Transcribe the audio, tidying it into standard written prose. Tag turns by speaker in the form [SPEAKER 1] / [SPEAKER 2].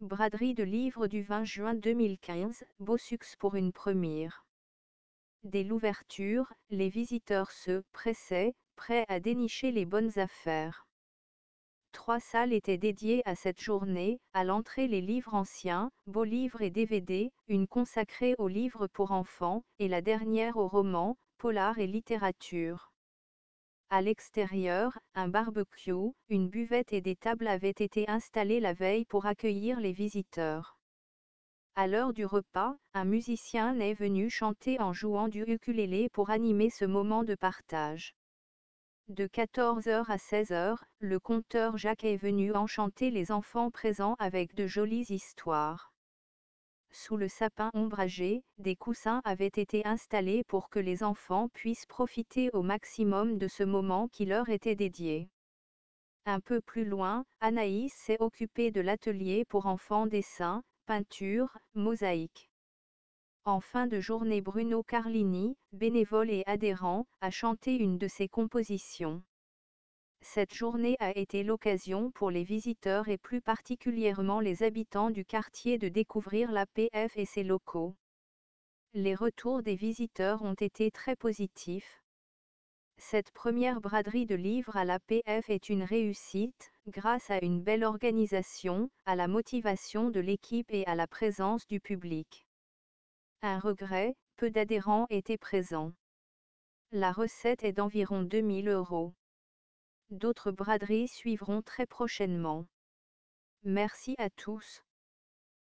[SPEAKER 1] Braderie de livres du 20 juin 2015, beau succès pour une première. Dès l'ouverture, les visiteurs se pressaient, prêts à dénicher les bonnes affaires. 3 salles étaient dédiées à cette journée, à l'entrée les livres anciens, beaux livres et DVD, une consacrée aux livres pour enfants, et la dernière aux romans, polars et littérature. À l'extérieur, un barbecue, une buvette et des tables avaient été installés la veille pour accueillir les visiteurs. À l'heure du repas, un musicien est venu chanter en jouant du ukulélé pour animer ce moment de partage. De 14h à 16h, le conteur Jacques est venu enchanter les enfants présents avec de jolies histoires. Sous le sapin ombragé, des coussins avaient été installés pour que les enfants puissent profiter au maximum de ce moment qui leur était dédié. Un peu plus loin, Anaïs s'est occupée de l'atelier pour enfants dessin, peinture, mosaïque. En fin de journée, Bruno Carlini, bénévole et adhérent, a chanté une de ses compositions. Cette journée a été l'occasion pour les visiteurs et plus particulièrement les habitants du quartier de découvrir l'APF et ses locaux. Les retours des visiteurs ont été très positifs. Cette première braderie de livres à l'APF est une réussite, grâce à une belle organisation, à la motivation de l'équipe et à la présence du public. Un regret, peu d'adhérents étaient présents. La recette est d'environ 2000 €. D'autres braderies suivront très prochainement. Merci à tous.